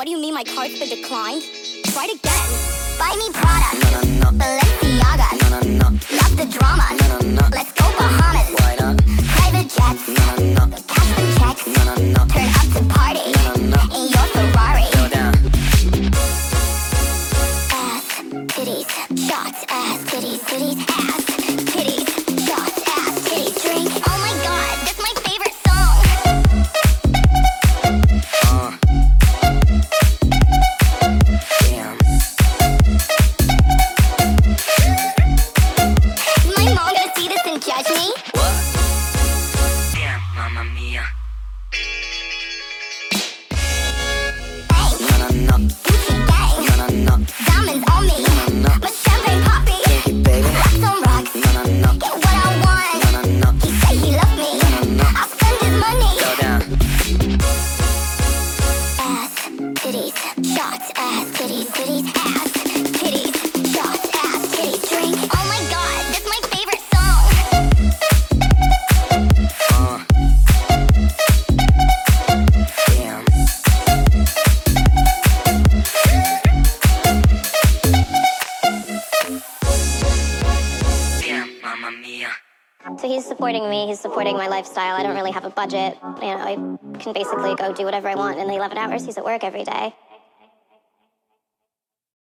do you mean my card's been declined? Try it again. Buy me Prada, Balenciaga, love the drama, let's go Bahamas, private jets, cash and checks, turn up to party, in your Ferrari. Ass, titties, shots, ass, titties, titties, ass, titties, shots, ass, titties, drink. Oh my god, that's my favorite song. Damn. Is my mom gonna see this and judge me? What? Damn, mamma mia. Hey, No. Gucci gang, No. diamonds on me, No. my champagne poppy, Take it, baby. rocks on rocks, No. get what I want. No. He say he love me, No. I'll spend his money. Go down. Ass, titties, shots, ass, titties, titties, ass, titties, shots, ass, titties, drink. Oh my god, that's my favorite song. Damn. Damn, mamma mia. So he's supporting me, he's supporting my lifestyle. I don't really have a budget. You know, I can basically go do whatever I want in the 11 hours he's at work every day.